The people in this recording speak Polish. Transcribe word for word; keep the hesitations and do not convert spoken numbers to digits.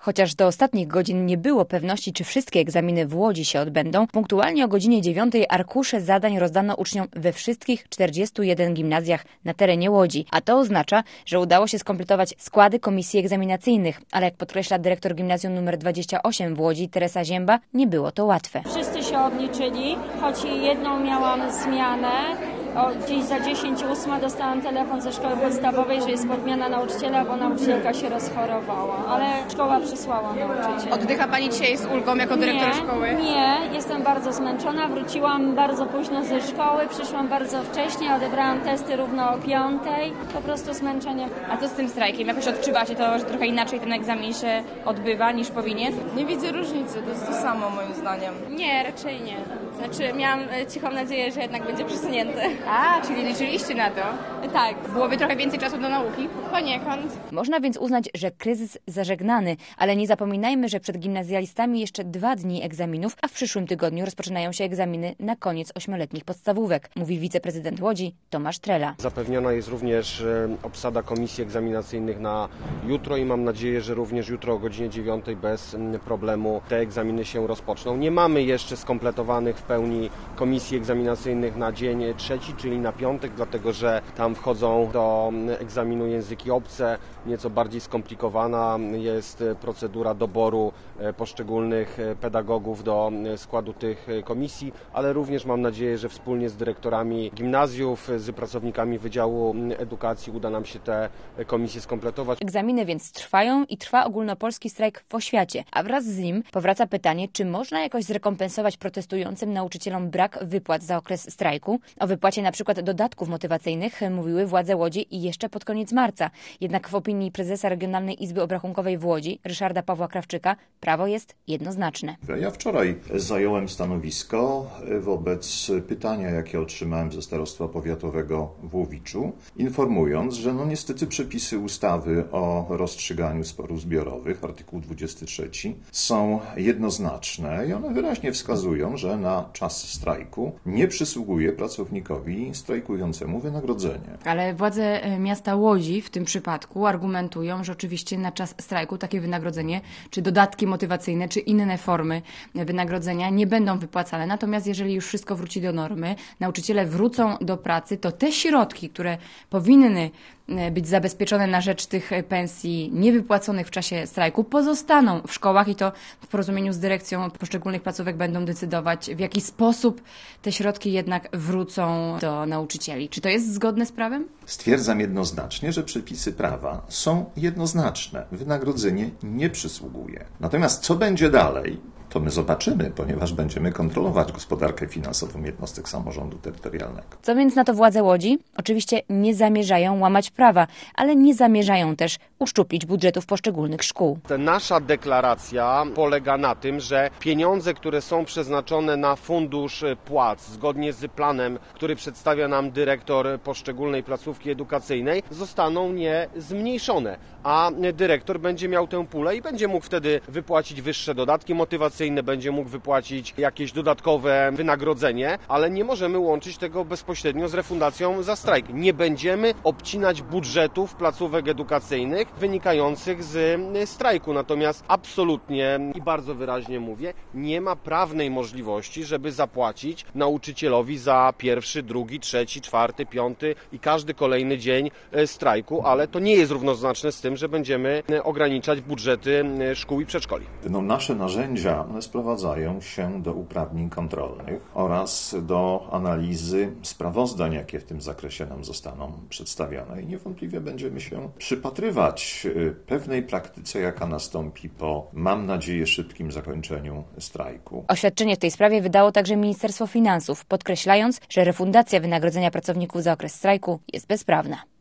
Chociaż do ostatnich godzin nie było pewności, czy wszystkie egzaminy w Łodzi się odbędą, punktualnie o godzinie dziewiątej arkusze zadań rozdano uczniom we wszystkich czterdziestu jeden gimnazjach na terenie Łodzi. A to oznacza, że udało się skompletować składy komisji egzaminacyjnych. Ale jak podkreśla dyrektor gimnazjum nr dwadzieścia osiem w Łodzi, Teresa Zięba, nie było to łatwe. Wszyscy się odliczyli, choć jedną miałam zmianę. O, gdzieś za dziesięć ósma dostałam telefon ze szkoły podstawowej, że jest podmiana nauczyciela, bo nauczycielka się rozchorowała, ale szkoła przysłała nauczyciela. Oddycha Pani dzisiaj z ulgą jako dyrektor nie, szkoły? Nie, jestem bardzo zmęczona, wróciłam bardzo późno ze szkoły, przyszłam bardzo wcześnie, odebrałam testy równo o piątej, po prostu zmęczenie. A co z tym strajkiem? Jakoś odczuwacie to, że trochę inaczej ten egzamin się odbywa niż powinien? Nie widzę różnicy, to jest to samo moim zdaniem. Nie, raczej nie. Znaczy miałam cichą nadzieję, że jednak będzie przesunięty. A, czyli liczyliście na to? Tak. Byłoby trochę więcej czasu do nauki? Poniekąd. Można więc uznać, że kryzys zażegnany, ale nie zapominajmy, że przed gimnazjalistami jeszcze dwa dni egzaminów, a w przyszłym tygodniu rozpoczynają się egzaminy na koniec ośmioletnich podstawówek, mówi wiceprezydent Łodzi Tomasz Trela. Zapewniona jest również obsada komisji egzaminacyjnych na jutro i mam nadzieję, że również jutro o godzinie dziewiątej bez problemu te egzaminy się rozpoczną. Nie mamy jeszcze skompletowanych w pełni komisji egzaminacyjnych na dzień trzeci, czyli na piątek, dlatego że tam wchodzą do egzaminu języki obce. Nieco bardziej skomplikowana jest procedura doboru poszczególnych pedagogów do składu tych komisji, ale również mam nadzieję, że wspólnie z dyrektorami gimnazjów, z pracownikami Wydziału Edukacji uda nam się te komisje skompletować. Egzaminy więc trwają i trwa ogólnopolski strajk w oświacie, a wraz z nim powraca pytanie, czy można jakoś zrekompensować protestującym nauczycielom brak wypłat za okres strajku. O wypłacie na przykład dodatków motywacyjnych mówiły władze Łodzi i jeszcze pod koniec marca. Jednak w opinii prezesa Regionalnej Izby Obrachunkowej w Łodzi, Ryszarda Pawła Krawczyka, prawo jest jednoznaczne. Ja wczoraj zająłem stanowisko wobec pytania, jakie otrzymałem ze starostwa powiatowego w Łowiczu, informując, że no niestety przepisy ustawy o rozstrzyganiu sporów zbiorowych, artykuł dwudziesty trzeci, są jednoznaczne i one wyraźnie wskazują, że na czas strajku nie przysługuje pracownikowi strajkującemu wynagrodzenie. Ale władze miasta Łodzi w tym przypadku argumentują, że oczywiście na czas strajku takie wynagrodzenie, czy dodatki motywacyjne, czy inne formy wynagrodzenia nie będą wypłacane. Natomiast jeżeli już wszystko wróci do normy, nauczyciele wrócą do pracy, to te środki, które powinny być zabezpieczone na rzecz tych pensji niewypłaconych w czasie strajku, pozostaną w szkołach i to w porozumieniu z dyrekcją poszczególnych placówek będą decydować, w jaki sposób te środki jednak wrócą do nauczycieli. Czy to jest zgodne z prawem? Stwierdzam jednoznacznie, że przepisy prawa są jednoznaczne. Wynagrodzenie nie przysługuje. Natomiast co będzie dalej? To my zobaczymy, ponieważ będziemy kontrolować gospodarkę finansową jednostek samorządu terytorialnego. Co więc na to władze Łodzi? Oczywiście nie zamierzają łamać prawa, ale nie zamierzają też uszczuplić budżetów poszczególnych szkół. Nasza deklaracja polega na tym, że pieniądze, które są przeznaczone na fundusz płac, zgodnie z planem, który przedstawia nam dyrektor poszczególnej placówki edukacyjnej, zostaną nie zmniejszone, a dyrektor będzie miał tę pulę i będzie mógł wtedy wypłacić wyższe dodatki motywacyjne, będzie mógł wypłacić jakieś dodatkowe wynagrodzenie, ale nie możemy łączyć tego bezpośrednio z refundacją za strajk. Nie będziemy obcinać budżetów placówek edukacyjnych wynikających z strajku. Natomiast absolutnie i bardzo wyraźnie mówię, nie ma prawnej możliwości, żeby zapłacić nauczycielowi za pierwszy, drugi, trzeci, czwarty, piąty i każdy kolejny dzień strajku, ale to nie jest równoznaczne z tym, że będziemy ograniczać budżety szkół i przedszkoli. No, nasze narzędzia sprowadzają się do uprawnień kontrolnych oraz do analizy sprawozdań, jakie w tym zakresie nam zostaną przedstawione. I niewątpliwie będziemy się przypatrywać pewnej praktyce, jaka nastąpi po, mam nadzieję, szybkim zakończeniu strajku. Oświadczenie w tej sprawie wydało także Ministerstwo Finansów, podkreślając, że refundacja wynagrodzenia pracowników za okres strajku jest bezprawna.